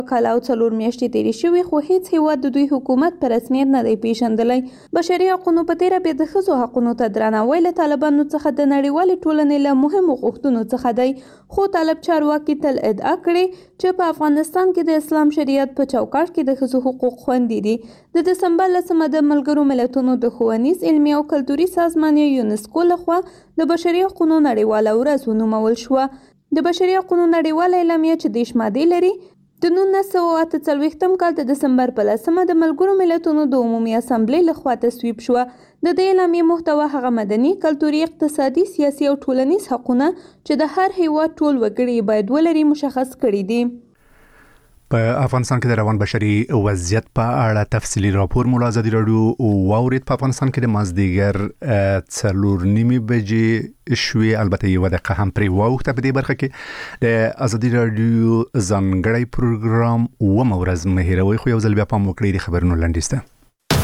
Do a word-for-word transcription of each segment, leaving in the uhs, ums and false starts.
کال او څلور میاشتې تېرې شوې خو هیڅ هیواد د دوی حکومت په رسمیت نه دی پیژندلی. بشري حقونو په تېره بیا د ښځو حقونو ته درناوی له طالبانو څخه د نړیوالې ټولنې له مهمو غوښتنو څخه دی. خو طالب چارواکي تل ادعا کړې چې په افغانستان کې د اسلام شریعت په چوکاټ کې د ښځو حقوق خوندي دي. د دسمبر لسمه د ملګرو ملتونو د ښوونیز علمي او کلتوري سازمان یونسکو لخوا د بشري حقونو نړیواله ورځ ونومول شوه. د بشري حقونو نړیواله اعلامیه چې دېرش مادې لري د نولس سوه اته څلوېښتم کال د دسمبر په لسمه د ملګرو ملتونو د عمومي اسامبلې لخوا تصویب شوه. د دې اعلامیې محتوا هغه مدني، کلتوري، اقتصادي، سیاسي او ټولنیز حقونه چې د هر هیواد ټول وګړي باید ولري مشخص کړي دي. په افغانستان کې د روان بشري وضعیت په اړه تفصیلي راپور مو له ازادي راډیو واورید. په افغانستان کې د مازدیګر څلور نیمې بجې شوې، البته یوه دقیقه هم پرې واوښته. په دې برخه کې د ازادي راډیو ځانګړی پروګرام اوومه ورځ مه هېروئ، خو یو ځل بیا پام وکړئ د خبرونو لنډیز ته.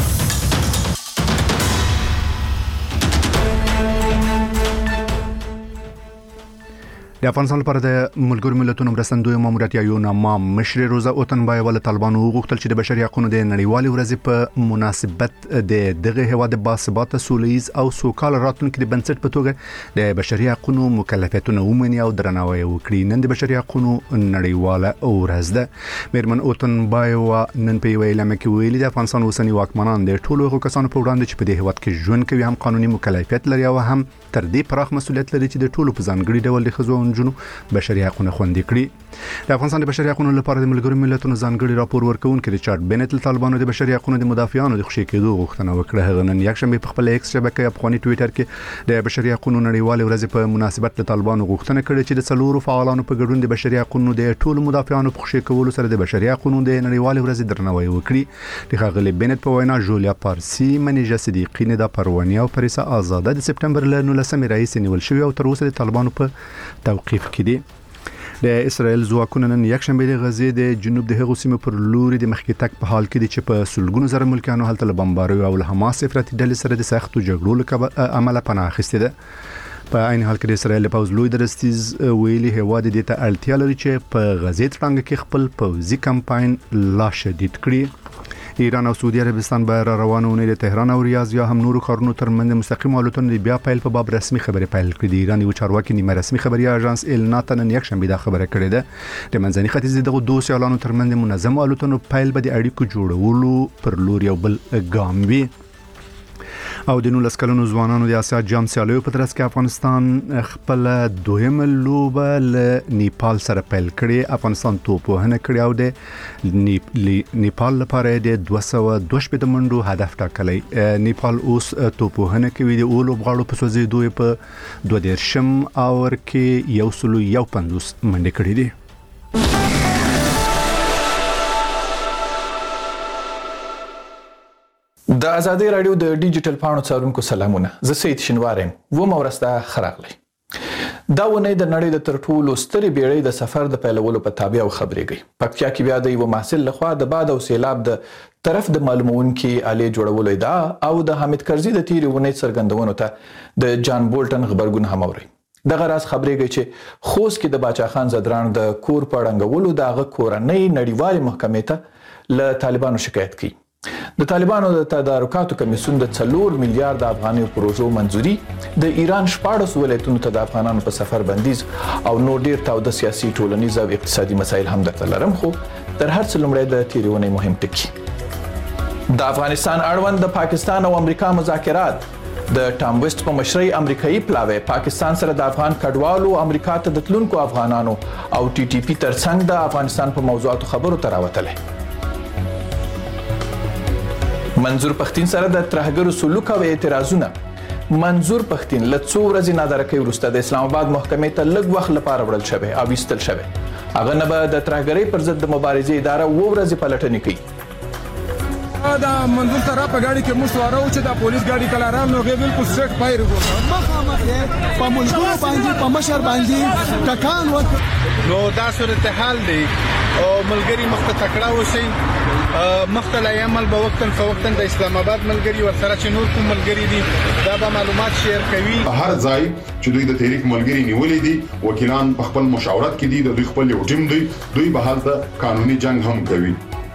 د افغانستان لپاره د ملګرو ملتونو مرستندوی ماموریت یا یوناما مشر روزا اوتنبایوا له طالبانو وغوښتل چې د بشري حقوقو د نړیوالې ورځې په مناسبت د دغه هیواد د باثباته سولهییز او سوکاله راتلونکي د بنسټ په توګه د بشري حقوقو مکلفیتونه ومني او درناوی وکړي. نن د بشري حقوقو نړیواله ورځ ده. میرمن اوتنبایوا نن په یوه اعلامیه کې ویلي د افغانستان اوسنی واکمنان د ټولو هغو کسانو په وړاندې چې په دې هیواد کې ژوند کوي هم قانوني مکلفیت لري او هم تر دې پراخ مسؤلیت لري چې د ټولو په ځانګړي ډول د ښځو جنو بشري حقوقونه خوندي کړي. د افغانستان د بشري حقوقو لپاره د ملګرو ملتونو ځانګړي راپور ورکونکي ریچارډ بنت له طالبانو د بشري حقوقو د مدافعانو د خوشي کېدو غوښتنه وکړه. هغه نن یکشنبه په خپل ایکس شبکې افغاني ټوئیټر کې د بشري حقوقو نړیوالې ورځې په مناسبت له طالبانو غوښتنه کړې چې د څلورو فعالانو په ګډون د بشري حقوقو د ټولو مدافعانو په خوشي کولو سره د بشري حقوقو د نړیوالې ورځې درناوی وکړي. د ښاغلي بنت په وینا جولیا پارسي، منیجه صدیقی، ندا پرواني او پریسا آزاده د سپټمبر له نولسمې راهیسې نیول شوي او تر اوسه د طالبانو په توقیف کې دي. د اسرائیل ځواکونه نن یکشنبه د غزې د جنوب د هغو سیمو پر لوري د مخکې تګ په حال کې دي چې په سلګونو زره ملکیانو هلته له بمباریو او له حماس افراطي ډلې سره د سختو جګړو له امله پناه اخیستې ده. په عین حال کې د اسرائیل پوځ لوی درستیز ویلي هیواد دې ته اړتیا لري چې په غزې تړانګه کې خپل پوځي کمپاین لا شدید کړي. ایران او سعودي عربستان به را روانونه د تهران او ریاض یا هم نورو ښارونو ترمنځ مستقیم الوتنې د بیا پیل په باب رسمي خبرې پیل کړې دي. ایران یو چارواکي نیمه رسمي خبري اژانس النا نن یکشنبه دا خبره کړې ده. د منځني ختیځ دغه دوه سیالانو ترمنځ منظم الوتنو پیل به د اړیکو جوړولو پر لور یو بل ګام وي. او د نولس کلونو ځوانانو د اسیا جام سیالیو په ترڅ کې افغانستان خپل دویمه لوبه له نیپال سره پیل کړې. افغانستان توپوهنه کړې او د نیپال لپاره د دوه سوه دوه شپېته منډو هدف ټاکلی. نیپال اوس توپوهنه کوي. د اولو بغاړو په سوځېدو په دوه دېرشم اور کې یو سلو یو پنځوس منډې کړې دي. د ازادي راډیو د ډیجیټل پاڼو څارونکو سلامونه. زه سید شینوارم و مورسته خراغلی. دا ونه د نړۍ د تر ټولو سترې بیړۍ د سفر د پیلولو په تابع او خبرېږي. پکتیا کې بیا د یو محصل لخوا د باد او سیلاب د طرف د معلومونکي آلې جوړولو ادعا او د حامد کرزي د تیرې ونې څرګندونو ته د جان بولټن خبرګون هم اوري. دغه راز خبرېږي چې خوست کې د باچا خان زدران د کور په ړنګولو د هغه کورنۍ نړیوالې محکمې ته له طالبانو شکایت کوي. د طالبانو د تدارکاتو کمیسیون د څلور میلیارډ افغانیو پروژو منځوري د ایران شپاړس ولایتونو ته د افغانانو په سفر بندیز او نور ډیر تاوده سیاسي، ټولنیز او اقتصادي مسایل هم درته لرم. خو تر هر څه لومړی د تیرونې مهم ټکي د افغانستان اړوند د پاکستان او امریکا مذاکرات. د ټام ویسټ په مشرۍ امریکایي پلاوی پاکستان سره د افغان کډوالو امریکا ته د تلونکو افغانانو او ټي ټي پی ترڅنګ د افغانستان په موضوعاتو خبرو ته راوتلی. منظور پښتين سره د ترهګرو سلوک او اعتراضونه. منظور پښتين له څو ورځې نادرکۍ وروسته د اسلام آباد محکمې ته لږ وخت لپاره وړل شوی او ویستل شوی. هغه نه به د ترهګرۍ پر ضد د مبارزې اداره اوه ورځې پلټنې کوي. دا منظور سره په ګاډي کې موږ سواره و چې د پولیس ګاډي کله رام نو غوښتل بالکل سټریټ فایر وکړ. مخامخ په منظور باندې په مشر باندې ټکان وکړ. نو دا صورت حال دی او ملګری مخ ته تکړه اوسئ مخ ته لا عمل به وختن فوختن د اسلام آباد ملګری ورسره چې نور کوم ملګری دي دا به معلومات شیر کوي. هر ځای چې دوی د تحریک ملګری نیولې دي وکیلان په خپل مشاورت کې دي د دوی خپل یو ټیم دی دوی به هلته قانوني جنگ هم کوي.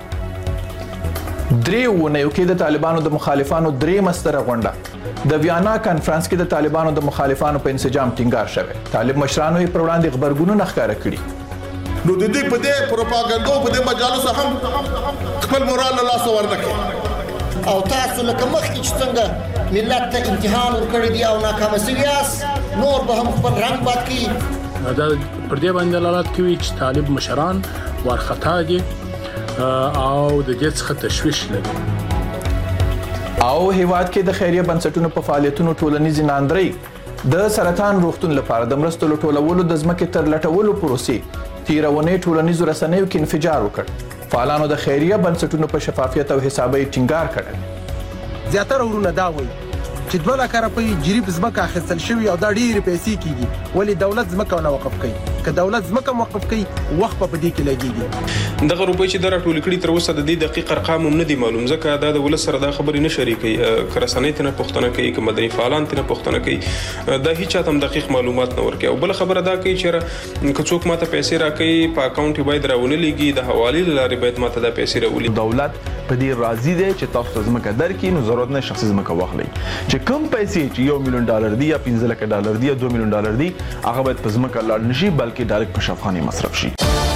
درې ونیو کې د طالبانو د مخالفانو درې مستره غونډه د ویانا کانفرنس کې د طالبانو د مخالفانو په انسجام ټینګار شوه. طالب مشرانو یې پر وړاندې خبرګونونه ښکاره کړي. نو د دې په دې پروپاګاندا په دې مجالس هم خپل مورال له لاس ورنکړي او تاسو لکه مخکې چې څنګه ملت ته امتحان ورکړی دی او ناکام سویاس نور به هم خپل رنگ باد کړي. دا پر دې باندې دلالت کوي چې طالب مشران ورخطا دي او د دې څخه تشویش لري. او هیواد کې د خیریه بنسټونو په فعالیتونو ټولنیز ناندري د سرطان روغتون لپاره د مرستو لټولولو د ځمکې تر لټولو پروسې تیرونې ټولنیزو رسنیو کې انفجار وکړ. فعالانو د خیریه بنسټونو په شفافیت او حسابي ټینګار کړل. زیاتره ورونه دا وایي چې دوه لکه روپۍ جریب ځمکه اخیستل شوي او دا ډېرې پیسې کیږي ولې دولت ځمکه نه وقف کوي. که دولت ځمکه موقف کوي وخت په دې کې لګيږي. دغه روپۍ چې د راټول کړي تر اوسه د دې دقیق ارقام هم نه دي معلوم ځکه دا د ولس سره دا خبرې نه شریکي کرسنۍ ته نه پوښتنه کوي که مدني فعالان ته نه پوښتنه کوي دا هیڅ چاته هم دقیق معلومات نه ورکوي. او بل خبره دا کوي چې که څوک ماته پیسې راکړي په اکاونټ باید راونه لګي د حوالې لارې باید ماته دا پیسې راولي. دولت په دې راضي دی چې تاسو ته ځمکه درکړي نو ضرورت نه شخصي ځمکه واخلئ چې کم پیسې چې یو میلیون ډالر دی یا پنځه لکه ډالر دی یا دوه میلیون ډالر دی هغه باید په ځمکه لاړ نشي بلکې ډایرکټ په شفاخانه مصرف شي.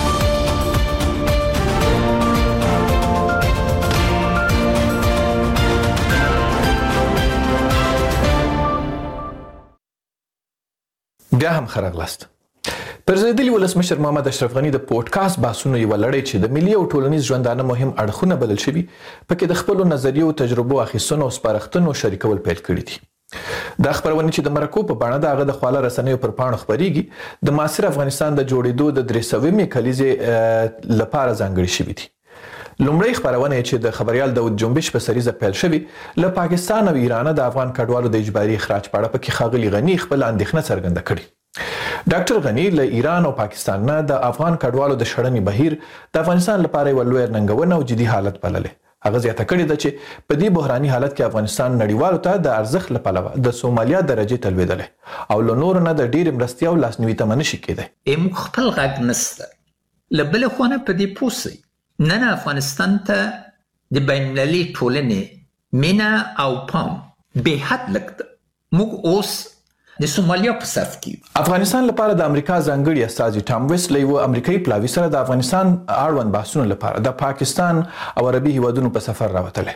بیا هم خراغلاست. پرزیدلی ولسمشر محمد اشرف غنی د پودکاسټ بحثونو یو لړۍ چې د ملي او ټولنیز ژوندانه مهم اړخونه بلل شوي پکې د خپل نظریو او تجربو اخیستنو او سپارښتنو شریکول پیل کړي دي. دا خبرونه چې د مرکو په بڼه د هغه د خواله رسنیو پر پاڼو خبريږي د معاصر افغانستان د جوړېدو د درې سومې کلیزې لپاره ځانګړي شوي دي. لومړی خبرونه چې د خبريال داود جنبش په سریزه پیل شوی له پاکستان او ایران د افغان کډوالو د اجباري اخراج په اړه پکې خاغلی غنی خپل اندېښنه څرګنده کړې. ډاکټر غنی له ایران او پاکستان نه د افغان کډوالو د شړنې بهیر د افغانستان لپاره یو لوی ننګونه او جدي حالت بللې. هغه زیاته کړې ده چې په دې بحراني حالت کې افغانستان نړیوالو ته د ارزښت لپاره د سومالیا درجه تلویدلې او له نور نه د ډېر مرستیا او لاسنیوي ته منشي کېده. ایم خپل غږ نسته لبل خونه په دې پوسي نن افغانستان ته د بین المللي ټولنې مینا او پام به حد لګد. موږ اوس د سومالیا په صف کې افغانستان لپاره د امریکا ځانګړي استازي ټام ویسټ له یو امریکایي پلاوي سره د افغانستان اړوند بحثونو لپاره د پاکستان او عربي هیوادونو په سفر راوتله.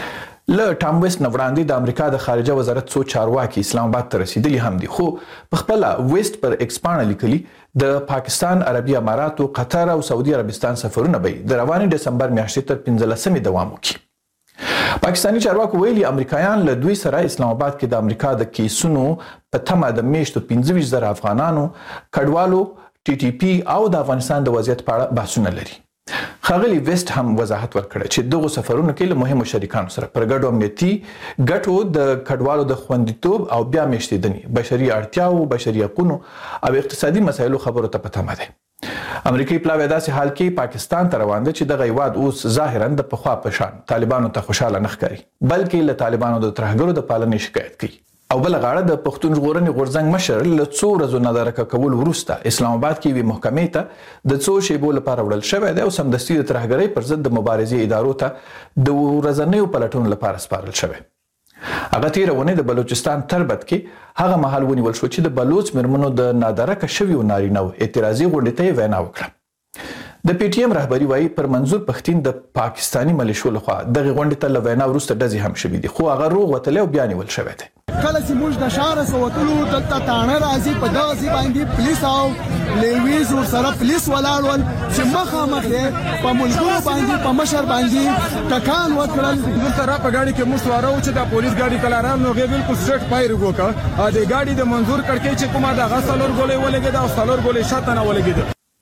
له ټام ویسټ نه وړاندې د امریکا د خارجه وزارت څو چارواکي اسلام آباد ته رسیدلي هم دي خو په خپل ویسټ پر ایکس باندې لیکلي د پاکستان عربي امارات او قطر او سعودي عربستان سفرونه به د رواني دسمبر میاشتې تر پنځلسمې دوام وکړي. پاکستاني چارواکو ویلي امریکایان له دوی سره اسلام آباد کې د امریکا د کیسونو په تمه د میاشتو پنځه ویشت زره افغانانو کډوالو ټي ټي پی او د افغانستان د وضعیت په اړه بحثونه لري. خاغلی ویسټ هم وضاحت ورکړه چې دغه سفرونو کې له مهمو شریکانو سره پر ګډو امنیتي ګټو د کډوالو د خوندیتوب او بیا میشتېدنې بشري اړتیاو بشري حقوقو او اقتصادي مسایلو خبرو ته پته مده. امریکایي پلاوی داسې حال کې پاکستان ته روان دي چې د غیواد اوس ظاهرا د پخوا په شان طالبانو ته خوشاله نه ښکاري بلکې له طالبانو د ترهګرو د پالنې شکایت کوي. او بل غاړه د پښتون ژغورنې غورځنګ مشر له څو ورځو نه درک کول وروسته اسلام آباد کې وی محکمې ته د څو شیبو لپاره وړل شوی دی او سمدستي د ترهګرۍ پر ضد د مبارزې ادارو ته د ورځنیو پلټونو لپاره سپارل شوی. هغه تیرونه د بلوچستان تربت کې هغه محل ونیول شو چې د بلوچ مرمنو د نادرک شویو نارینه اعتراضي غونډې ته وینا وکړه. د پی ټی ایم رهبری وایي پر منظور پښتين د پاکستانی ملیشو لخوا دغه غونډې ته لوینا وروسته ډزې هم شوې دي خو هغه روغ وتلی او بیا نیول شوی دی. کله چې موږ د شهر سوتلو دلته تانه راځي په داسې باندې پولیس او لیویز ور سره پولیس ولاړول چې مخامخ په ملګرو باندې په مشر باندې ټکان وکړل. دلته را په ګاډي کې موږ سوارو چې د پولیس ګاډي کلاران نو غي بالکل سټریټ فایر وکړه. ا دې ګاډي د منظور کړکې چې کومه د غسلور ګولې ولګید او سلور ګولې شاته نه ولګید.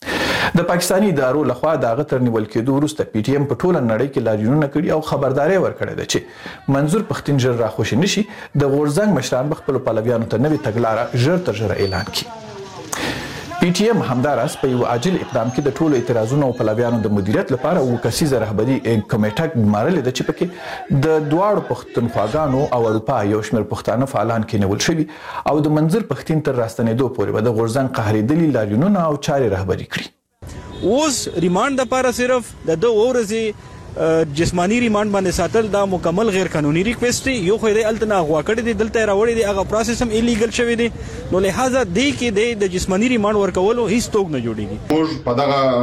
د پاکستانی ادارو لخوا د هغه تر نیول کېدو وروسته پی ټی ایم په ټوله نړۍ کې لاریونونه کړي او خبرداري ورکړې ده چې منظور پښتون ژر راخوشي نشي د غورځنګ مشران خپل پلویانو ته نوې تګلارې ژر تر ژره اعلان کړي. پی ټی ایم همداراز په یو عاجل اقدام کې د ټولو اعتراضونو او پلویانو د مدیریت لپاره اووه کسیزه رهبري کمیټه ګمارلې ده چې پکې د دواړو پښتونخواګانو او اروپا یو شمېر پښتانه فعالان کېنول شوي او د منظر پښتين تر راستنېدو پورې به د غورځنګ قهرېدلي لاریونونه او چارې رهبري کړي. اوس ریمانډ دپاره صرف د دوه ورځې جسمانی ریمانډ باندې ساتل دا مکمل غیر قانوني ریکوست دی. یو خو دې التنا غوا کړی دی دلته راوړی دی هغه پروسس هم ایلیګل شوی دی نو لہذا دی کې د جسمانی ریمانډ ورکولو هیڅ توګ نه جوړیږي. موږ په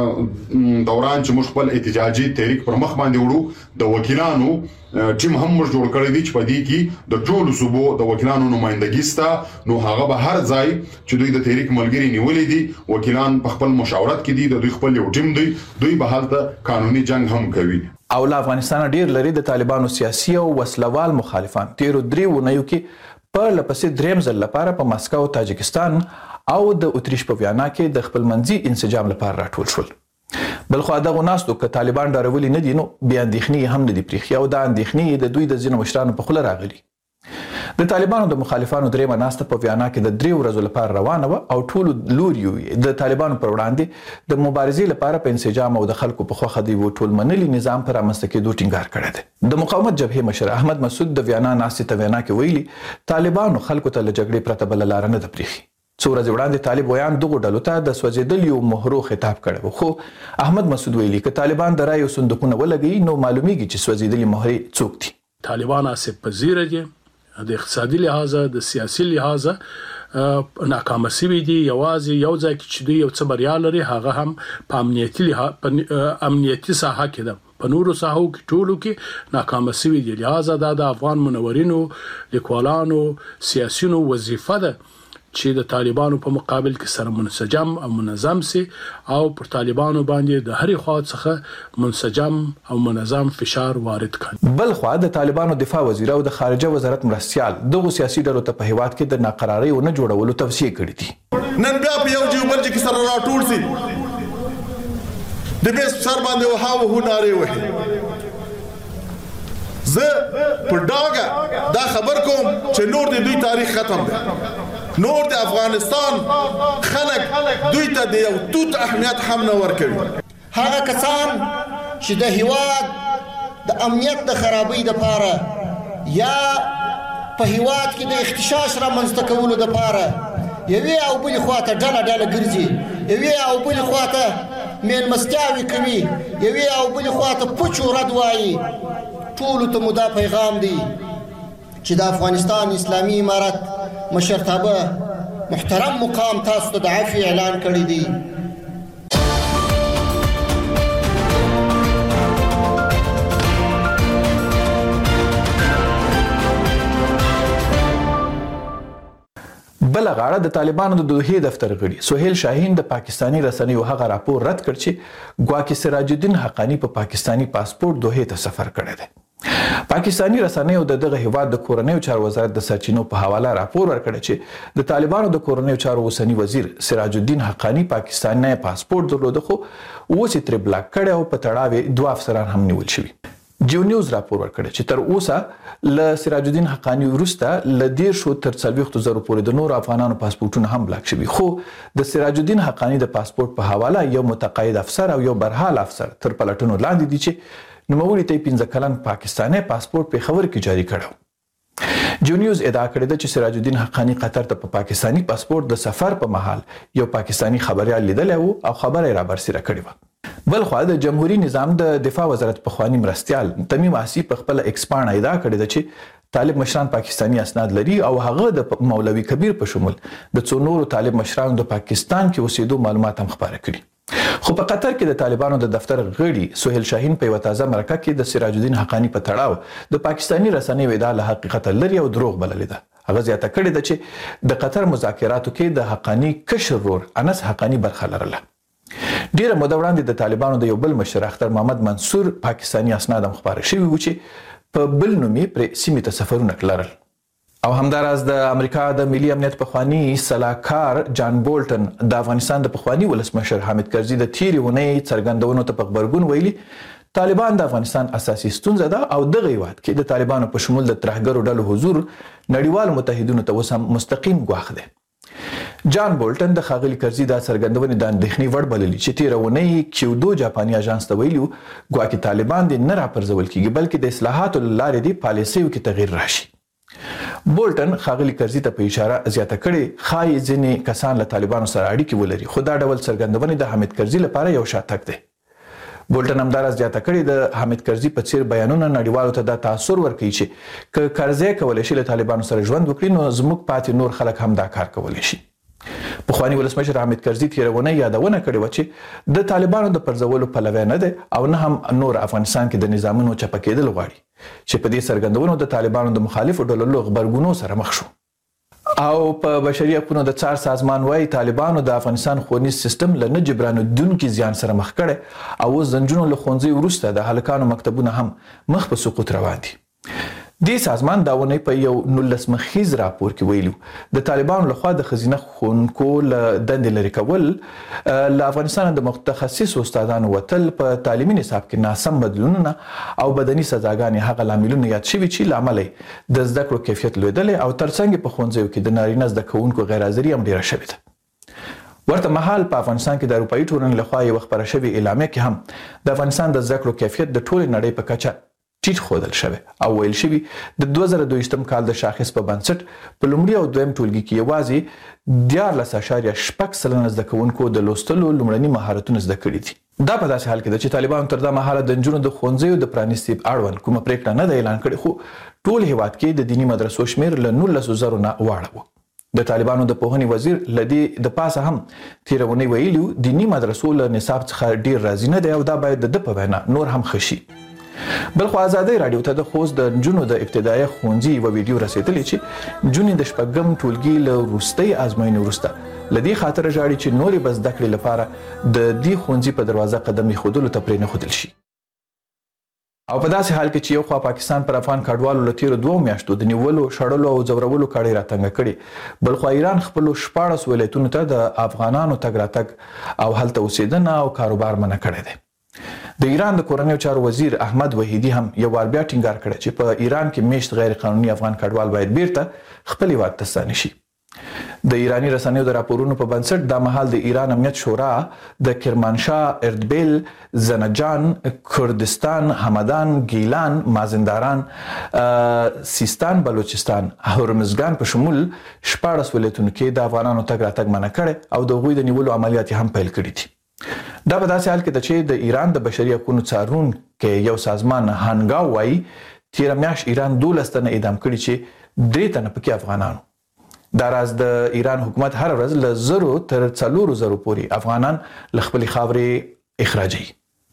دغه دوران چې موږ خپل احتجاجي تحریک پر مخ باندې وړو د وکیلانو ټیم هم موږ جوړ کړی دی چې په دې کې د ټولو صوبو د وکیلانو نمائندګي ستا نو هغه به هر ځای چې دوی د تحریک ملګری نیولې دي وکیلان په خپل مشاورت کې دي د دوی خپل یو ټیم دی دوی به هلته قانوني جنگ هم کوي. او له افغانستان ډیر لري د طالبانو سیاسي او وسلوال مخالفان تیرو درې ونیو کې په لپسې دریم ځل لپاره په مسکو تاجکستان او د اتریش په ویانا کې د خپل منځي انسجام لپاره راټول شول. بلخو دغه ناستو که طالبان ډارولي نه دي نو بیا اندېښنې هم نه دي پریښي او دا اندېښنې د دوی د ځینو مشرانو په خوله راغلي. د طالبانو د مخالفانو دریمه ناسته په ویانا کې د درې ورځو لپاره روانه وه او ټولو لوریو د طالبانو پر وړاندې د مبارزې لپاره په انسجام او د خلکو په خوښه د یو ټول منلي نظام پر رامنځته کېدو ټینګار کړی دی. د مقاومت جبهې مشر احمد مسعود د ویانا ناستې ته وینا کې ویلي طالبانو خلکو ته له جګړې پرته بله لاره نه ده پریښي. څو ورځې وړاندې طالب ویان دغو ډلو ته د سوځېدلیو مهرو خطاب کړی و خو احمد مسعود ویلي که طالبان د رایو صندوقونه ولګوي نو معلومیږي چې سوځېدلي مهرې څوک دي. طالبان آسیب پذیره دي د اقتصادي لحاظه د سیاسي لحاظه ناکامه شوي دي. یوازې یو ځای کې چې دوی یو څه بریا لري هغه هم په امنیتي امنیتي ساحه کې ده په نورو ساحو کې ټولو کې ناکامه شوي دي. لہذا دا د افغان منورینو لیکوالانو سیاسيونو وظیفه ده چې د طالبانو په مقابل کې سره منسجم او منظم سي او پر طالبانو باندې د هرې خوا څخه منسجم او منظم فشار وارد کړي. بل خو د طالبانو دفاع وزیر او د خارجه وزارت مرستيال دغه سیاسي ډلو ته په هیواد کې د ناقرارۍ او نه جوړولو توصیه کړې دي. نن بیا په یو جوبل کې سره راټول سي د بیس سر باندې وهاو هناري وه زه په ډاګه دا خبر کوم چې نور د دوی تاریخ ختم دی. نور د افغانستان خلک دوی ته د یو توت اهمیت هم نه ورکوي. هغه کسان چې د هیواد د امنیت د خرابۍ دپاره یا په هیواد کې د اختشاش رامنځته کولو دپاره یوې او بلې خواته ډله ډله ګرځي یوې او بلې خواته میلمستیاوې کوي یوې او بلې خواته پوچ و رد وایي ټولو ته مو دا پیغام دی چې د افغانستان اسلامي امارت مشرتابه محترم مقام تاسو ته د عفو اعلان کړی دی. بل غاړه د طالبانو د دوحې دفتر غړي سهیل شاهین د پاکستانی رسنیو هغه راپور رد کړ چې ګواکې سراج الدین حقانی په پاکستانی پاسپورت دوحې ته سفر کړی دی. پاکستانی رسنیو د دغه هیواد د کورنیو چارو وزارت د سرچینو په حواله راپور ورکړی چې د طالبانو د کورنیو چارو اوسنی وزیر سراج الدین حقانی پاکستاني پاسپورت درلوده خو اوس یې ترې بلاک کړی او په تړاو دوه افسران هم نیول شوي. جیو نیوز راپور ورکړی چې تر اوسه له سراج الدین حقانی وروسته له دیرشو تر څلوېښتو زرو پورې د نورو افغانانو پاسپورټونه هم بلاک شوي خو د سراج الدین حقانی د پاسپورت په حواله یو متقاعد افسر او یو برحال افسر تر پلټنو لاندې دي چې نوموړي ته پنځه کلن پاکستاني پاسپورت په خبر کې جاری کړو. جیو نیوز ادعا کړې ده چې سراج الدین حقانی قطر ته په پاکستانی پاسپورت د سفر په مهال یو پاکستانی خبريال لیدلی و او خبره یې را برسېره کړې وه. بل خو د جمهوریت نظام د دفاع وزارت پخوانی مرستيال تمیم آسی په خپل ایکسپان ادعا کړې ده چې طالب مشران پاکستانی اسناد لري او هغه د مولوي کبیر په شمول د څو نورو طالب مشرانو د پاکستان کې اوسېدو معلومات هم خبره کړي. خو په قطر کې د طالبانو د دفتر غړي سهیل شاهین په یو تازه مرکه کې د سراج الدین حقانی په تړاو د پاکستانی رسنیو ادعا له حقیقت لري او دروغ بللې ده. هغه زیاته کړې ده چې د قطر مذاکراتو کې د حقانی کشر ورور انس حقانی برخه لرله. ډیره موده وړاندې د طالبانو د یو بل مشر اختر محمد منصور پاکستانی اسناد هم خبره شوي و چې په بل نوم یې پرې سیمې ته سفرونه کړل. او همداراز د امریکا د ملي امنیت پخوانی سلاکار جان بولټن د افغانستان د پخوانی ولسمشر حامد کرزي د تیرې ونې څرګندونو ته په خبرګون ویلي طالبان د افغانستان اساسي ستونزه ده او دغه هیواد کې د طالبانو په شمول د ترهګرو ډلو حضور نړیوال متحدینو ته اوس هم مستقیم ګواښ دی. جان بولټن د ښاغلي کرزي دا څرګندونې د اندېښنې وړ بللي چې تېره اونۍ کیودو جاپاني اژانس ته ویلي ګواکې طالبان دې نه راپرځول کېږي بلکې د اصلاحاتو له لارې دې پالیسیو کې تغیر راشي. بولټن ښاغلي کرزي ته په اشاره زیاته کړې ښایي ځینې کسان له طالبانو سره اړیکې ولري خو دا ډول څرګندونې د حامد کرزي لپاره یو شاتګ دی. بولټن همداراز زیاته کړې د حامد کرزي په څیر بیانونه نړیوالو ته دا تاثر ورکوي چې که کرزی کولی شي له طالبانو سره ژوند وکړي نو زموږ پاتې نور خلک هم دا کار کولی شي. پخواني ولسمشر حامد کرزي تېره اونۍ یادونه کړې وه چې د طالبانو د پرځولو پلوی نه دی او نه هم نور افغانستان کې د نظامونو چپه کېدل غواړي چې په دې څرګندونو د طالبانو د مخالفو ډلو له غبرګونو سره مخ شو. او په بشري حقوقو د څار سازمان وايي طالبانو د افغانستان ښوونیز سیستم له نه جبرانېدونکي زیان سره مخ کړی او اوس د نجونو له ښوونځي وروسته د هلکانو مکتبونه هم مخ په سقوط روان دي. دې سازمان دا ونې په یو نولس مخیز راپور کې ویلو د طالبانو لخوا د ښځینه ښوونکو له دندې لرې کول له افغانستان د متخصصو استادانو وتل په تعلیمي نصاب کې ناسم بدلونونه او بدني سزاګانې هغه لاملونه یاد شوي چې له امله د زده کړو کیفیت لوړېدلی او ترڅنګ په ښوونځیو کې د نارینه زده کوونکو غیر حاضري هم ډیره شوې ده. ورته مهال په افغانستان کې د اروپایي ټولنې لخوا یوه خپره شوې اعلامیه کې هم د افغانستان د زده کړو کیفیت د ټولې نړۍ په کچه ټیټ ښودل شوی او ویل شوي د دوه زره دویشتم کال د شاخص په بنسټ په لومړي او دویم ټولګي کې یوازې دیارلس اعشاریه شپږ سلنه زده کوونکو د لوستلو لومړني مهارتونه زده کړي دي. دا په داسې حال کې ده چې طالبانو تر دا مهاله د نجونو د ښوونځیو د پرانیستي اړوند کومه پریکړه نه ده اعلان کړې خو ټول هیواد کې د دیني مدرسو شمیر له نولسو زرو نه واړه و. د طالبانو د پوهنې وزیر له دې د پاسه هم تېره اونۍ ویلي دیني مدرسو له نصاب څخه ډیر راضي نه دی او دا باید د ده په وینا نور هم ښه شي. بلخو ازادۍ راډیو ته د خوست د نجونو د ابتدایي ښوونځي یوه ویډیو رسېدلې چې نجونې د شپږم ټولګي له وروستۍ ازموینې وروسته له دې خاطره ژاړي چې نورې به زده کړې لپاره د دې ښوونځي په دروازه قدم ایښودلو ته پرېنښودل شي. او په داسې حال کې چې یو خوا پاکستان پر افغان کډوالو له تېرو دوو میاشتو د نیولو شړلو او ځورولو کړۍ راتنګه کړې بل خوا ایران خپلو شپاړس ولایتونو ته د افغانانو تګ راتګ او هلته اوسېدنه او کاروبار منع کړی دی. د ایران د کورنیو چارو وزیر احمد وحیدي هم یو وار بیا ټینګار کړی چې په ایران کې میشت غیر قانوني افغان کډوال باید بیرته خپل هیواد ته ستانه شي. د ایرانی رسنیو د راپورونو په بنسټ دا مهال د ایران امنیت شورا د کرمانشاه، اردبیل، زنجان، کردستان، همدان، گیلان، مازندران، سیستان، بلوچستان، هرمزګان په شمول شپاړس ولایتونو کې د افغانانو تګ راتګ منع کړی او د هغوی د نیولو عملیات هم پیل کړي دي. دا په داسې حال کې ده چې د ایران د بشري حقوقو څارونکي یو سازمان هانګاو وایي تېره میاشت ایران دولس تنه اعدام کړي چې درې تنه پکې افغانانو. دا راز د ایران حکومت هر ورځ له زرو تر څلورو زرو پورې افغانان له خپلې خاورې اخراجوي.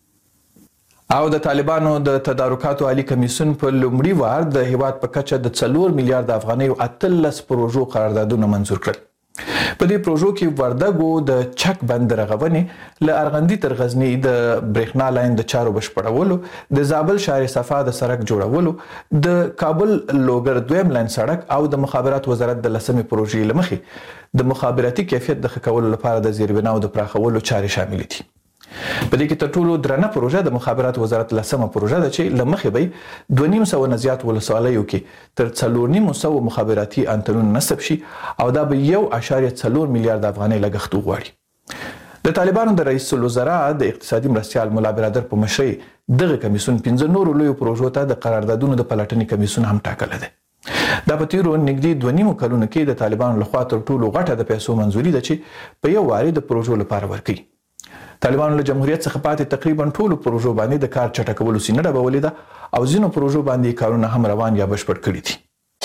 او د طالبانو د تدارکاتو عالی کمیسیون په لومړي وار د هیواد په کچه د څلور میلیارډ افغانیو اتلس پروژو قراردادونه منظور کړل. په دې پروژو کې وردګو د چک بند رغونې له ارغندې تر غزني د برېښنا لاین د چارو بشپړولو د زابل شهر صفا د سړک جوړولو د کابل لوګر دویم لاین سړک او د مخابرات وزارت د لسمې پروژې له مخې د مخابراتي کیفیت د ښه کولو لپاره د زیربناو د پراخولو چارې شاملې دي. په دې کې تر ټولو درنه پروژه د مخابرات وزارت لسمه پروژه ده چې له مخې به دوه نیم سوه نه زیات ولسوالیو کې تر څلور نیم سوه مخابراتي انتنونه نصب شي او دا به یو اعشاریه څلور میلیارډ افغانۍ لګښت وغواړي. د طالبانو د رئیس الوزرا د اقتصادي مرستیال ملا برادر په مشرۍ دغه کمیسیون پنځه نورو لویو پروژو ته د قراردادونو د پلټنې کمیسیون هم ټاکلی دی. دا په تیرو نږدې دوه نیمو کلونو کې د طالبانو لخوا تر ټولو غټه د پیسو منظوري ده چې په یو وارې د پروژو لپاره ورکوي. طالبانو له جمهوریت څخه پاتې تقریبا ټولو پروژو باندې د کار چټکولو سینه ډبولې ده او ځینو پروژو باندې کارونه هم روان یا بشپړ کړي دي.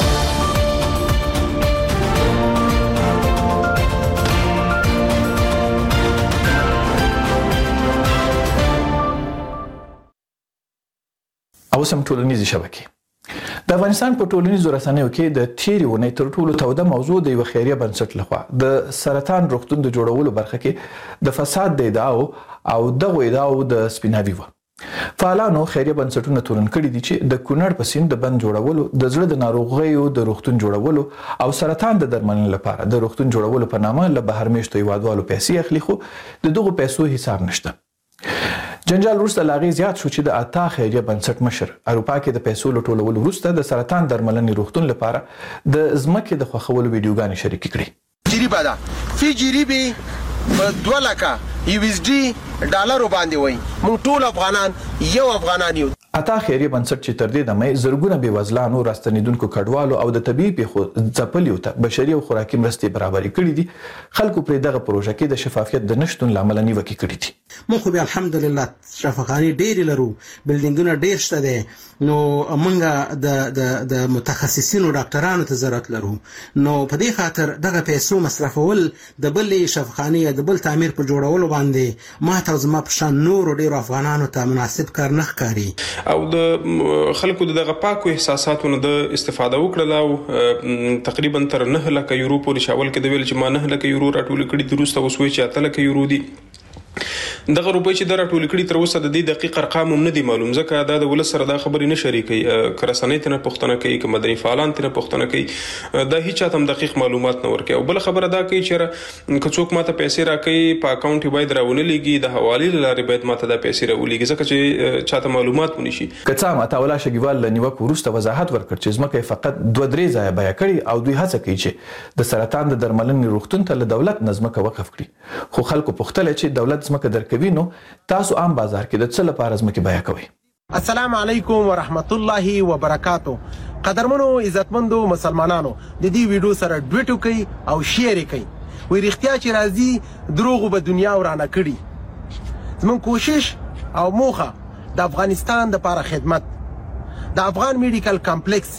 اوس هم ټولنیزې شبکې. د افغانستان په ټولنیزو رسنیو کې د تیرې اونۍ تر ټولو توده موضوع د یوه خیریه بنسټ لخوا د سرطان روغتون د جوړولو برخه کې د فساد د ادعاو او دغو ادعاو د سپیناوي وه. فعالانو خیریه بنسټونه تورن کړي دي چې د کونړ په سیند د بند جوړولو، د زړه د ناروغیو د روغتون جوړولو او سرطان د درملنې لپاره د روغتون جوړولو په نامه له بهرمېشتو هیوادوالو پیسې اخلي خو د دغو پیسو حساب نشته. جنجال وروسته له هغې زیات شو چې د اتا خیریه بنسټ مشر اروپا کې د پیسو له ټولولو وروسته د سرطان درملنې روغتون لپاره د ځمکې د خوښولو ویډیوګانې شریکې کړې. جریبه ده فی جریبې په دوه لکه یو ایس ډي ډالرو باندې وای موږ ټول افغانان یو افغانان یو. عطا خیریه بنسټ چې تر دې دمه زرګونه بېوزلانو راستنیدونکو کډوالو او د طبي پیښو ځپلیو ته بشري او خوراکي مرستې برابرې کړې دي. خلکو پر دغه پروژه کې د شفافیت د نشټون لامل نیوکې کړې دي. موږ خو به الحمدلله شفاخاني ډېر لرو، بلډینګونه ډېر شته دي، نو موږ د د د متخصصینو ډاکټرانو ته ضرورت لرو. نو په دې خاطر دغه پیسو مصرفول د بل شفاخاني د بل تعمیر په جوړولو باندې ما ته زما په شان نور ډېر افغانانو ته مناسب کار نه ښکاري. او د خلکو دغه پاکو احساساتو نه د استفاده وکړه او تقریبا تر نه لکه یورو پورې شاول کې د ویل چې ما نه لکه یورو راټول کړي د روسته وسوي چې اته لکه یورو دي. دغه روپۍ چې د راټول کړي تر اوسه د دې دقیق ارقام هم نه دي معلوم، ځکه دا د ولس سره دا خبرې نه شریکي، که رسنۍ ته نه پوښتنه کوي، که مدني فعالان ته نه پوښتنه کوي، دا هیڅ چاته هم دقیق معلومات نه ورکوي. او بل خبره دا کوي چې که څوک ماته پیسې راکوي په اکاونټ یې باید راونه لېږي، د حوالې له لارې باید ماته دا پیسې راولېږي ځکه چې چاته معلومات ونی شي. که څه هم عطاالله شګیوال له نیوکې وروسته وضاحت ورکړ چې ځمکه فقط دوه درې ځایه بیه کړي او دوی هڅه کوي چې د سرطان د درملنې روغتون ته له دولت نه ځمکه وقف کړي. خو خلکو پوښتل چې دولت ځمکه درکوي نو تاسو عام بازار کې د څه لپاره ځمکې بیه کوئ؟ السلام علیکم ورحمت الله وبرکاتو. قدرمنو عزتمندو مسلمانانو، د دې ویډیو سره ډویټ وکړئ او شیر یې کړئ. وایي رښتیا چې راځي دروغو به دنیا ورانه کړي. زموږ کوشش او موخه د افغانستان دپاره خدمت، د افغان میډیکل کمپلیکس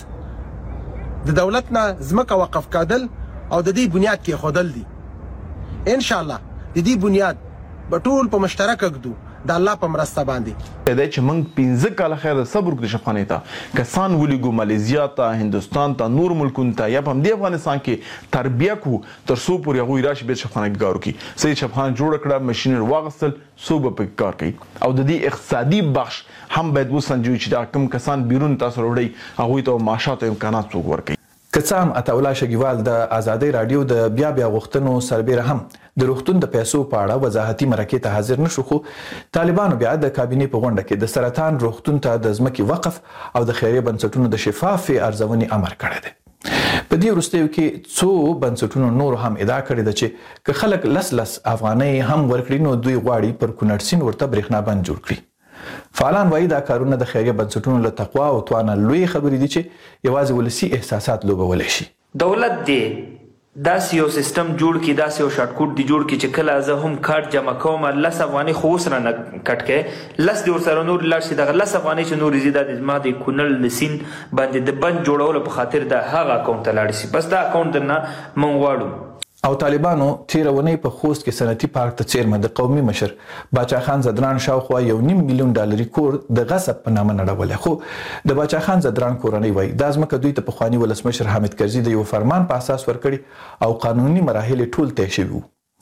د دولت نه ځمکه وقف کېدل او د دې بنیاد کېښودل دي. انشاءالله د دې بنیاد به ټول په مشترکه ږدو د الله په مرسته باندې. دا چې موږ پنځه کاله خیر صبر وکړو شفاخانې ته، کسان ولیږو مالیزیا ته، هندوستان ته، نور ملکونو ته، یا په همدې افغانستان کې تربیه کړو تر څو پورې هغوی راشي بیا شفاخانه کې کار وکړي. صحیح شفاخانه جوړه کړه، مشینر واغستل، څو به پکې کار کوي. او د دې اقتصادي بخش هم باید وسنجوي چې دا کوم کسان بیرون تاسو راوړئ هغوی ته معاشات او امکانات څوک ورکوي. که څه هم عطاالله شګیوال د ازادۍ راډیو د بیا بیا غوښتنو سربیره هم د روغتون د پیسو په اړه وضاحتي مرکې ته حاضر نشو، خو طالبانو بیا د کابینې په غونډه کې د سرطان روغتون ته د ځمکې وقف او د خیریه بنسټونو د شفافې ارزونې امر کړی دی. په دې وروستیو کې څو بنسټونو نور هم ادعا کړې ده چې که خلک لس لس افغانۍ هم ورکړي نو دوی غواړي پر کونړ سیند ورته برېښنا بند جوړ کړي. فعالان وایي دا کارونه د خیریه بنسټونو له تقوا او توانه لوی خبرې دي چې یوازې ولسي احساسات لوبولی شي. دولت دی داسې یو سیستم جوړ کړي، داسې یو شارټکوټ دی جوړ کړي چې کله زه هم کارت جمع کوم لس افغانۍ خو اوس رانه کټ کوې، لس دې ورسره نور لاړ شي، دغه لس افغانۍ چې نورې ځي دا د زما د کونړ د سیند باندې د بند جوړولو په خاطر د هغه اکاونټ ته لاړ شي. بس دا اکاونټ درنه موږ غواړو. او طالبانو تیره اونۍ په خوست کې صنعتي پارک ته څیرمه د قومي مشر باچا خان زدران شاوخوا یو نیم میلیون ډالري کور د غصب په نامه نړولی. خو د باچا خان زدران کورنۍ وایي دا ځمکه دوی ته پخواني ولسمشر حامد کرزي د یو فرمان په اساس ورکړي او قانوني مراحل یې ټول طی شوي وو.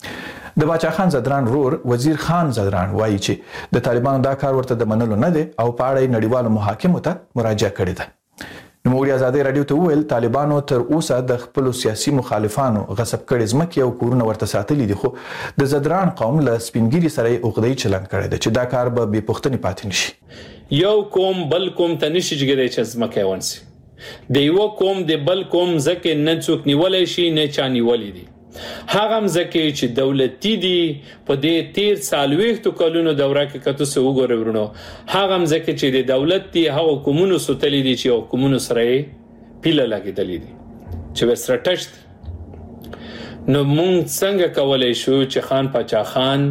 د باچا خان زدران رور وزیر خان زدران وایي چې د طالبانو دا کار ورته د منلو نه دی او په اړه یې نړیوالو محاکمو ته مراجعه کړې ده. نوموړي ازادۍ راډیو ته وویل طالبانو تر اوسه د خپلو سیاسي مخالفانو غصب کړي ځمکې او کورونه ورته ساتلي دي، خو د زدران قوم له سپینګیري سره یې عقده‌يي چلند کړی دی چې دا کار به بې پوښتنې پاتې نشي. یو قوم بل قوم ته نشي جګېدی چې ځمکه یې ونیسي. د یو قوم د بل قوم ځکه نه څوک نیولی شي نه چا نیولی دي. هغه ځکه چې دولتي دي په دې تیر څلوېښتو کلونو دوره کې که تاسو وګورئ ورونو، هغه ځکه چې د دولت دي هغه حکومونو سوتلی دي چې حکومونو سره یې پیله لګېدلې دي چې ورسره ټچ دي. نو موږ څنګه کولی شو چې خان پاچا خان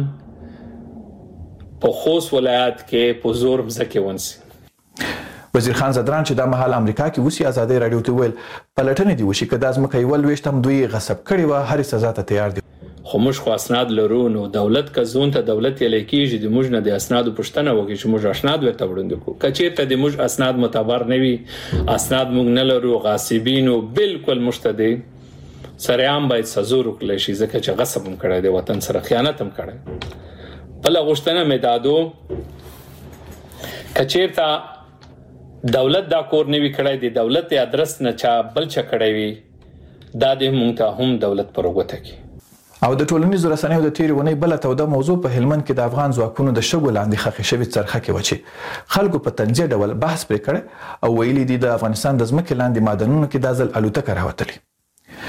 په خوست ولایت کې په زور ځمکې ونیسي؟ وزیر خان زدران چې دا مهال امریکا کې اوسي ازادۍ راډیو ته ویل پلټنې دي وشي که دا ځمکه یې ولویشت هم دوی غصب کړې وه هرې سزا ته تیار دي. خو موږ خو اسناد لرو، نو دولت که زون ته دولت یلی کېږي د موږ نه د اسنادو پوښتنه وکړي چې موږ اسناد ورته وړاندې کړو. که چېرته د موږ اسناد معتبر نه وي، اسناد موږ نه لرو، غاصبینو بالکل موږ ته دی سریعام باید سزا ورکړلی شي ځکه چې غصب هم کړی دی، وطن سره خیانت هم کړی. بله غوښتنه مې دا دو که چېرته دولت دا کور نه وي کړی، د دولت ادرس نه چا بل چا کړی وي، دا د موږ ته هم دولت پر وګوته کړي. او د ټولنیزو رسنیو د تیرې اونۍ بله توده موضوع په هلمند کې د افغان ځواکونو د شګو لاندې ښخې شوې څرخه کې وه چې خلکو په طنزیه ډول بحث پرې کړی او ویلي دي د افغانستان د ځمکې لاندې معدنونو کې دا ځل الوتکه راوتلې.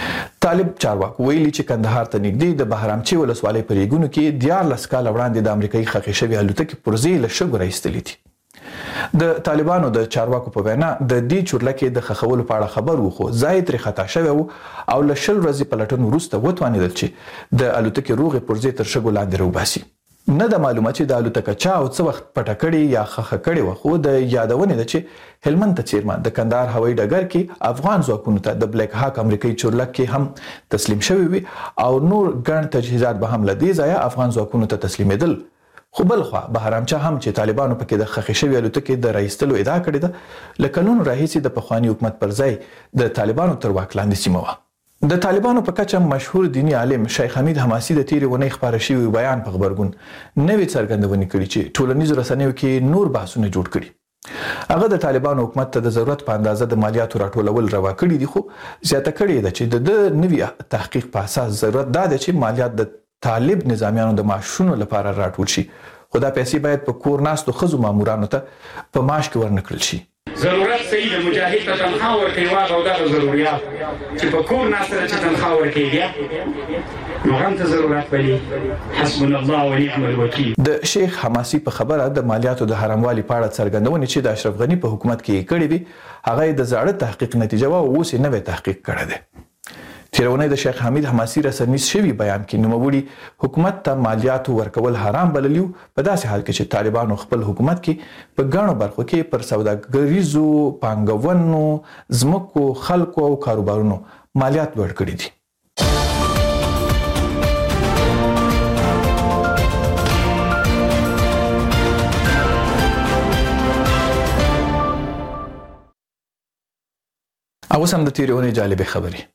طالب چارواکو ویلي چې کندهار ته نږدې د بهرامچی ولسوالۍ په ریګونو کې دیارلس کاله وړاندې د امریکایي ښخې شوې الوتکې پرزې له شګو راایستلې دي. د طالبانو د چارواکو په وینا د دې چورلکې د ښخولو په اړه خبر و خو ځای ترې خطا شوی و او له شل ورځې پلټنو وروسته وتوانېدل چې د الوتکې روغې پرزې تر شګو لاندې راوباسي. نه د معلومه چې د الوتکه چا او څه وخت پټه کړې یا خخه کړې وه خو د یادونې ده چې هلمند ته څیرمه د کندهار هوایي ډګر کې افغان ځواکونو ته د بلیک هاک امریکایي چورلک کې هم تسلیم شوي وي او نور ګڼ تجهیزات به هم له دې ځایه افغان ځواکونو ته تسلیمېدل. خو بل خوا بهرامچه هم چې طالبانو پکې د خخې شوې الوتکې د راایستلو ادعا کړې ده له کلونو راهیسې د پخواني حکومت پر ځای د طالبانو تر واک لاندې سیمه وه. د طالبانو په کچه مشهور دینی عالم شیخ حمید حماسي د تیرې اونۍ خپاره شوي بیان په خبرګون نوې څرګندونې کړي چې ټولنیزو رسنیو کې نور بحثونه جوړ کړي. هغه د طالبانو حکومت ته د ضرورت په اندازه د مالیاتو راټولول روا کړي دي خو زیاته کړې ده چې د نوي تحقیق په اساس ضرورت دا دی چې مالیات د طالب نظامیانو د معاشونو لپاره راټول شي خو دا پیسې باید په کور ناستو ښځو مامورانو ته په معاش کې ورنکړل شي. ضرورت صحیح د مجاهد ته تنخواه ورکوي واغه او دغه ضروریات چې په کور ناسته ده چې تنخواه ورکوي بیا نو هم ته ضرورت بلي حسبنا الله ونعم الوکیل. د شیخ حماسي په خبره د مالیاتو د حراموالي په اړه څرګندونې چې د اشرف غني په حکومت کې کړې وي هغه د زاړه تحقیق نتیجه و او اوس یې نوی تحقیق کړی دی. تیرونی د شیخ حمید حماسي رسنیز شوی بیان کې نوموړي حکومت ته مالیاتو ورکول حرام بللیو په داسې حال کې چې طالبانو خپل حکومت کې په ګڼو برخو کې پر سوداګریزو پانګونو ځمکو خلکو او کاروبارونو مالیات لوړ کړي دي. اوس هم د تیرونی جالبې خبرې.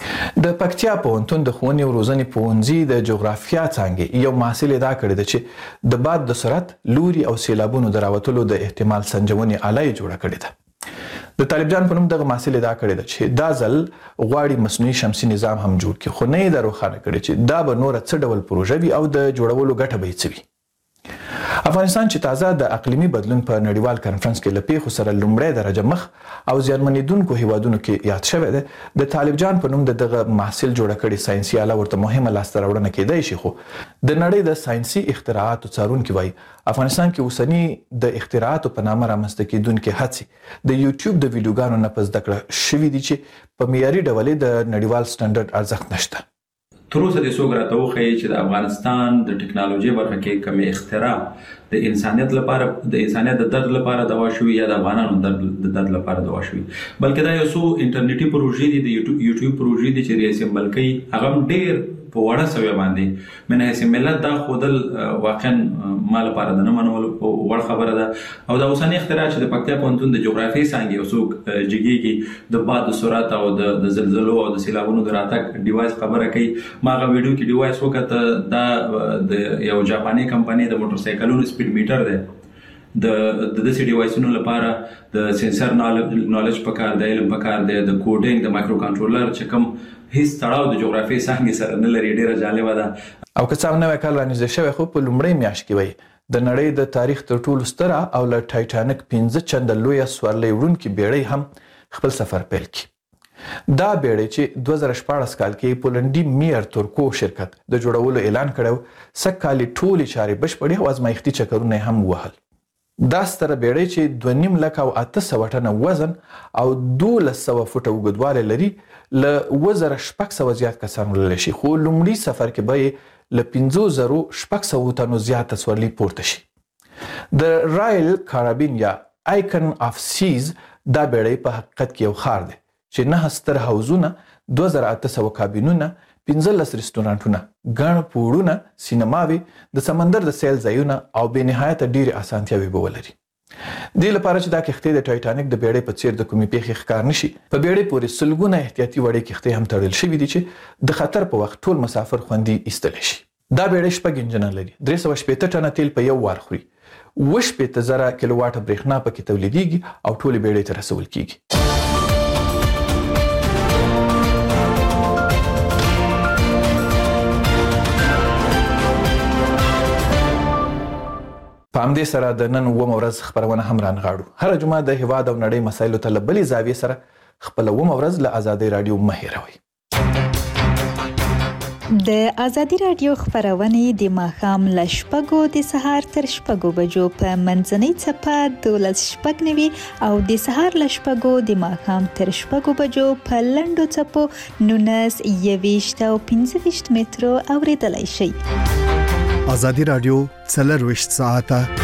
د پکتیا پوهنتون د ښوونې او روزنې پوهنځي د جغرافیا څانګې یو محصل ادعا کړې ده چې د باد د سرعت لوري او سیلابونو د راوتلو د احتمال سنجونې آله یې جوړه کړې ده. د طالب جان په نوم دغه محصل ادعا کړې ده چې دا ځل غواړي مصنوعي شمسي نظام هم جوړ کړي خو نه یې دا روښانه کړې چې دا به نوره څه ډول پروژه وي او د جوړولو ګټه به یې څه وي. افغانستان چې تازه د اقلیمي بدلون په نړیوال کنفرانس کې له پیښو سره لومړی درجه مخ او زیانمنېدونکو هیوادونو کې یاد شوی دی د طالب جان په نوم د دغه محصل جوړه کړې ساینسي آله ورته مهمه لاسته راوړنه کېدای شي خو د نړۍ د ساینسي اختراعاتو څارونکي وایي افغانستان کې اوسني د اختراعاتو په نامه رامنځته کېدونکې هڅې د یوټیوب د ویډیوګانو نه په زده کړه شوي دي چې په معیاري ډول د نړیوال سټنډرډ ارزښت نشته. تر اوسه د څوک راته وښیي چې د افغانستان د ټکنالوژي برخه کې کومې اختراع د انسانیت لپاره د انسانیت د درد لپاره دوا شوي یا د افغانانو د درد لپاره دوا شوي بلکې دا یو څو انټرنیټي پروژې دي د یوټیوب پروژې دي چې ریاست ملکی هغه ډېر په وړه سوی باندې من هیڅ ملت دا خودل واقعا مال لپاره د نه منول وړ خبره ده او دا اوسنی اختراع چې د پکتیا پوهنتون د جغرافیې څانګې یو څوک جګیږي د باد سرعت او د زلزلو او د سیلابونو د راتګ ډیوایس خبره کوي ما هغه ویډیو کې ډیوایس وکړه دا د یو جاپاني کمپنی د موټر سایکلونو سپیډ میټر دی د د دې ډیوایسونو لپاره د سنسر نالج پکار دی علم پکار دی د کوډینګ د مایکرو کنټرولر چې کوم هیڅ تړاو د جغرافیې څانګې سره نه لري ډیره جالبه ده. او که څه هم نوی کال رانږدې شوی خو په لومړۍ میاشت کې وایي د نړۍ د تاریخ تر ټولو ستره او له ټایټانیک پنځه چنده لویه سورلۍ وړونکې بیړۍ هم خپل سفر پیل کړي. دا بیړۍ چې دوه زره شپاړس کال کې پولنډي میر تورکو شرکت د جوړولو اعلان کړی سږ کال یې ټولې چارې بشپړې او ازمایښتي چکرونه هم ووهل. دا ستره بیړۍ چې دوه نیم لک او اته سوه ټنه وزن او دولس سوه فوټه اوږدوالی لري له اووه زره شپږ سوه زیات کسان وړلی شي خو لومړي سفر کې به یې له پنځو زرو شپږ سوو تنو زیاته سورلۍ پورته شي. د رایل کارابین یا آیکن آف سیز دا بیړۍ په حقیقت کې یو ښار دی چې نهه ستر حوضونه دوه زره اته سوه کابینونه پنځلس رستورانټونه ګڼ پوړونه سینماوي د سمندر د سیل ځایونه او بې نهایته ډېرې اسانتیاوې به ولري. دې لپاره چې دا کښتۍ د ټایټانیک د بیړۍ په څیر د کومې پیښې ښکار نشي په بیړۍ پورې سلګونه احتیاطي وړې کښتۍ هم تړل شوي دي چې د خطر په وخت ټول مسافر خوندي ایستلی شي. دا بیړۍ شپږ انجنه لري درې سوه شپېته ټنه تیل په یو وار خوري اووه شپېته زره کیلو واټه برېښنا پکې تولیدیږي او ټولې بیړۍ ته رسول کیږي. په همدې سره د نن اوومه ورځ خپرونه هم رانغاړو. هره جمعه د هیواد او نړۍ مسایلو ته له بلې زاویې سره خپله اوومه ورځ له ازادۍ راډیو مه هېروئ. د ازادي رادیو خبرونه د ماښام له شپږو د سهار تر شپږو بجو په منځنۍ چپه دولس شپږ نوي او د سهار له شپږو د ماښام تر شپږو بجو په لنډو چپو نونس یويشت او پنځه ویشت مترو اوریدلای شي. ازادي رادیو څلور ویشت ساعته